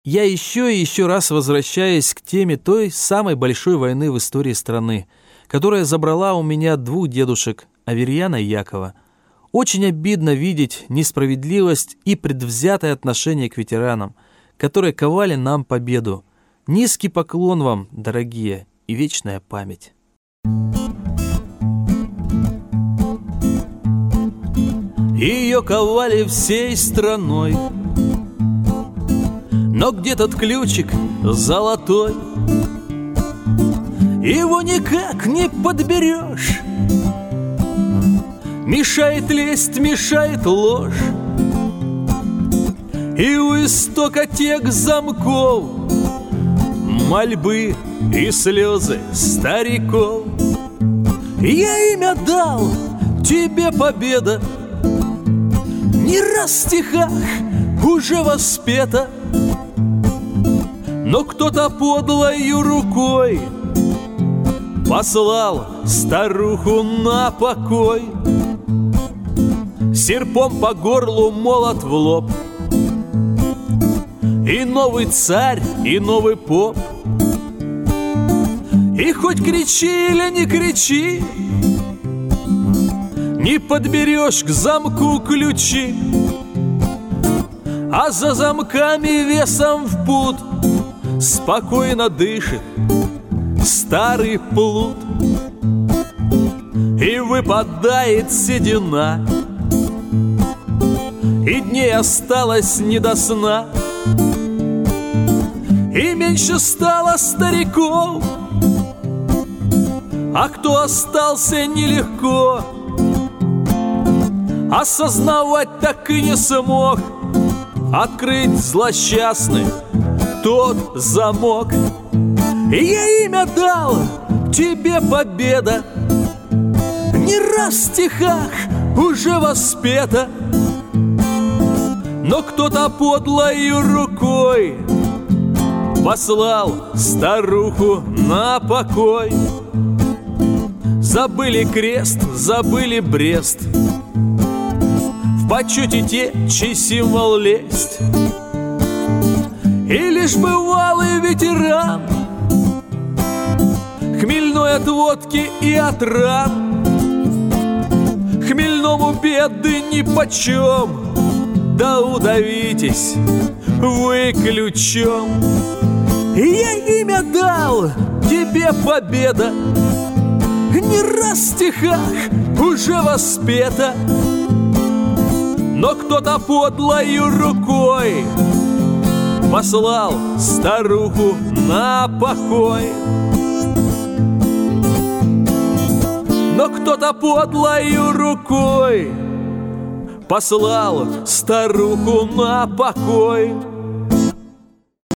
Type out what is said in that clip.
Я еще и еще раз возвращаюсь к теме той самой большой войны в истории страны, которая забрала у меня двух дедушек, Аверьяна и Якова. Очень обидно видеть несправедливость и предвзятое отношение к ветеранам, которые ковали нам победу. Низкий поклон вам, дорогие, и вечная память. Ее ковали всей страной, но где тот ключик золотой? Его никак не подберешь. Мешает лесть, мешает ложь, и у истока тех замков мольбы и слезы стариков. Я имя дал тебе, победа, не раз в стихах уже воспета, но кто-то подлою рукой послал старуху на покой. Серпом по горлу, молот в лоб, и новый царь, и новый поп. И хоть кричи или не кричи, не подберешь к замку ключи, а за замками весом в пуд спокойно дышит старый плут. И выпадает седина, и дней осталось не до сна, и меньше стало стариков, а кто остался, нелегко осознавать так и не смог открыть злосчастный тот замок. И я имя дал тебе, победа, не раз в стихах уже воспета, но кто-то подлою рукой послал старуху на покой. Забыли крест, забыли Брест, в почете те, чей символ лесть. И лишь бывалый ветеран, хмельной от водки и от ран, хмельному беды нипочем, да удавитесь вы ключом. И я имя дал тебе, победа, не раз в стихах уже воспета, но кто-то подлою рукой послал старуху на покой. Но кто-то подлою рукой послал старуху на покой.